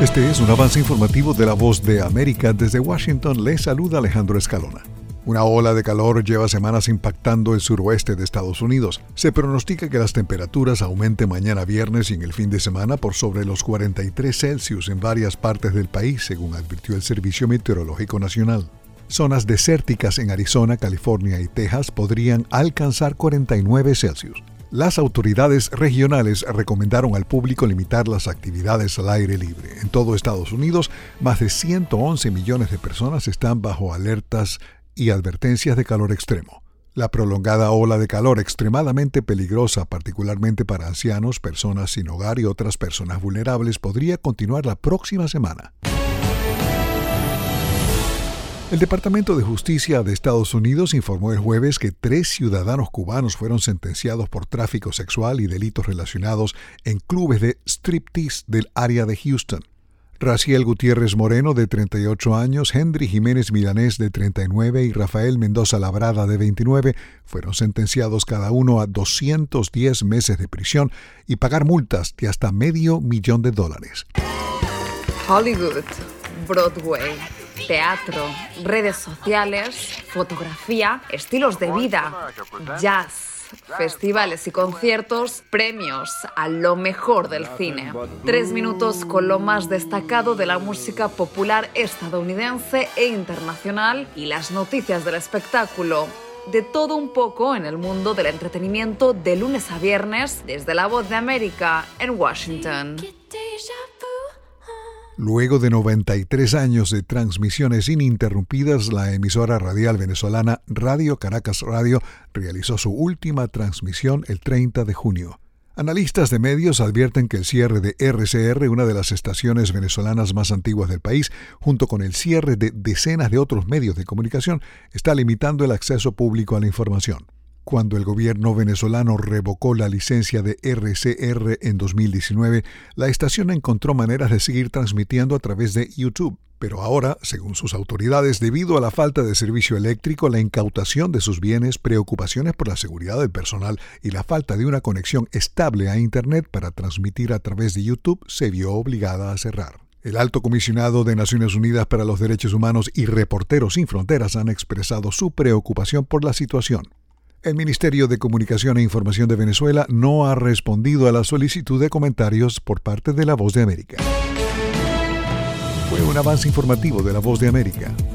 Este es un avance informativo de La Voz de América. Desde Washington les saluda Alejandro Escalona. Una ola de calor lleva semanas impactando el suroeste de Estados Unidos. Se pronostica que las temperaturas aumenten mañana viernes y en el fin de semana por sobre los 43 Celsius en varias partes del país, según advirtió el Servicio Meteorológico Nacional. Zonas desérticas en Arizona, California y Texas podrían alcanzar 49 Celsius. Las autoridades regionales recomendaron al público limitar las actividades al aire libre. En todo Estados Unidos, más de 111 millones de personas están bajo alertas y advertencias de calor extremo. La prolongada ola de calor extremadamente peligrosa, particularmente para ancianos, personas sin hogar y otras personas vulnerables, podría continuar la próxima semana. El Departamento de Justicia de Estados Unidos informó el jueves que 3 ciudadanos cubanos fueron sentenciados por tráfico sexual y delitos relacionados en clubes de striptease del área de Houston. Raciel Gutiérrez Moreno, de 38 años, Henry Jiménez Milanés, de 39, y Rafael Mendoza Labrada, de 29, fueron sentenciados cada uno a 210 meses de prisión y pagar multas de hasta $500,000. Hollywood, Broadway, teatro, redes sociales, fotografía, estilos de vida, jazz, festivales y conciertos, premios a lo mejor del cine. 3 minutos con lo más destacado de la música popular estadounidense e internacional y las noticias del espectáculo. De todo un poco en el mundo del entretenimiento de lunes a viernes desde La Voz de América en Washington. Luego de 93 años de transmisiones ininterrumpidas, la emisora radial venezolana Radio Caracas Radio realizó su última transmisión el 30 de junio. Analistas de medios advierten que el cierre de RCR, una de las estaciones venezolanas más antiguas del país, junto con el cierre de decenas de otros medios de comunicación, está limitando el acceso público a la información. Cuando el gobierno venezolano revocó la licencia de RCR en 2019, la estación encontró maneras de seguir transmitiendo a través de YouTube. Pero ahora, según sus autoridades, debido a la falta de servicio eléctrico, la incautación de sus bienes, preocupaciones por la seguridad del personal y la falta de una conexión estable a Internet para transmitir a través de YouTube, se vio obligada a cerrar. El alto comisionado de Naciones Unidas para los Derechos Humanos y Reporteros Sin Fronteras han expresado su preocupación por la situación. El Ministerio de Comunicación e Información de Venezuela no ha respondido a la solicitud de comentarios por parte de La Voz de América. Fue un avance informativo de La Voz de América.